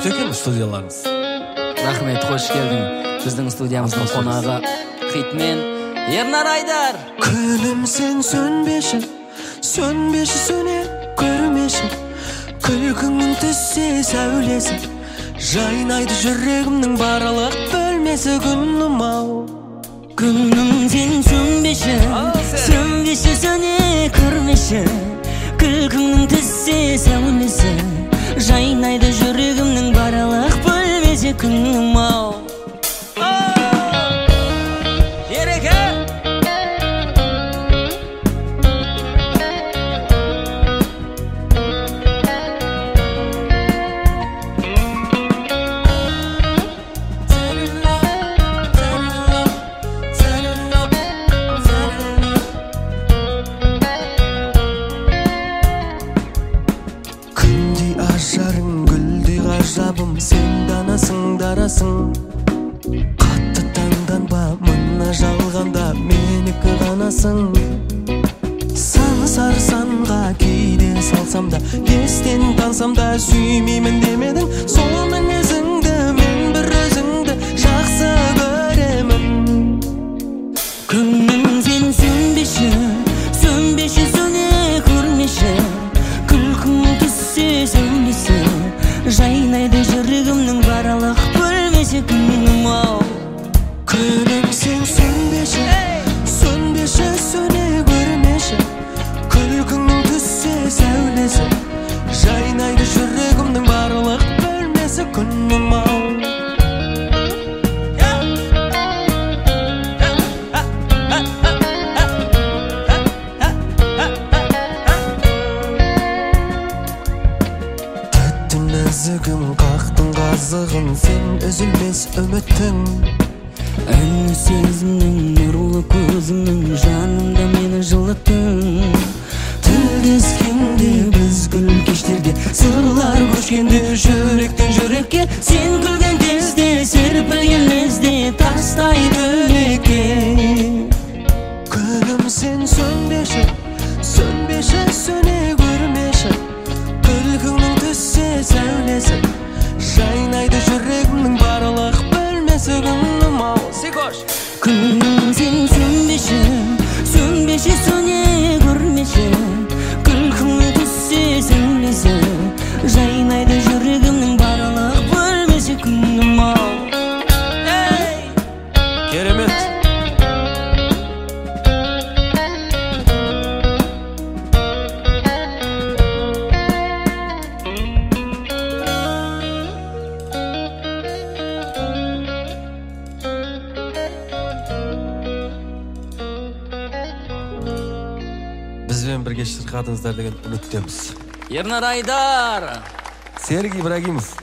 күшті екен студияларыңыз. Рахмет, қош келдің. Біздің студиямыздың қонағы хитмен Ернар Айдар. Күнім сен сөнбеші, сөнбеші сөне көрмеші. Күлкіңнің түссе сәулесі, жайнайды жүрегімнің барлық бөлмесі. Күнім ау, күнім сен сөнбеші, сөнбеші сөне көрмеші. Күлкіңнің түссе сәулесі, жайнайды жүрегімнің барлық бөлмесі. Күнім ау. ажарың гүлдей ғажабым, сен данасың дарасың. Қатты таңданба, мына жалғанда менікі ғанасың. Сан сарсанға кейде салсам да, естен тансам да, сүймеймін демедің. Сол мінезіңді, мен бір өзіңді жақсы көремін. Күнім сен сөнбеші, сөнбеші сөне көрмеші. Күлкің түссе сәулесі, жайнайды жүрегімнің барлық бөлмесі. Күнім ау. Күнім сен сөнбеші, сөнбеші сөне көрмеші. Күлкіңнің түссе сәулесі, жайнайды жүрегімнің барлық бөлмесі. Күнім ау. Нәзігім қақтың қазығын, сен үзілмес үміттің. Әлі сезімнің нұрлы көзіңнің, жанымда мені жылыттың. Тілдескенде біз гүл кештерде, сырлар көшкенде жүректен жүрекке. Сен күлген кезде, серпілген лезде, тастай бөлекке. Күнім сен сөнбеші, сөнбеші сөне көрмеші. Күлкіңнің түссе сәулесі, жайнайды жүрегімнің барлық бөлмесі. Күнім ау. Күнім сен сөнбеші, сөнбеші сөне көрмеші. Күлкіңнің түссе сәулесі, жайнайды жүрегімнің барлық бөлмесі. Күнім ау. Керемет. Бізбен бірге шырқадыңыздар деген үміттеміз. Ернар Айдар. Серік Ибрагимов.